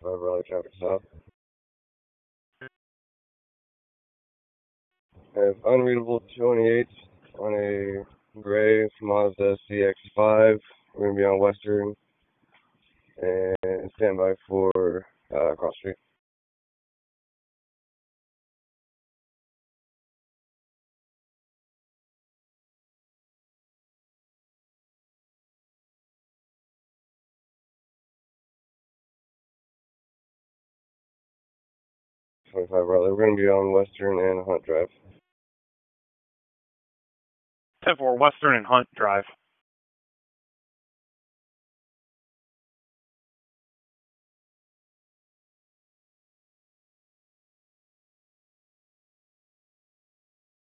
Raleigh traffic stop. I have unreadable 228 on a gray Mazda CX-5. We're going to be on Western and stand by for cross street. .25 Raleigh. We're going to be on Western and Hunt Drive. 10-4 Western and Hunt Drive.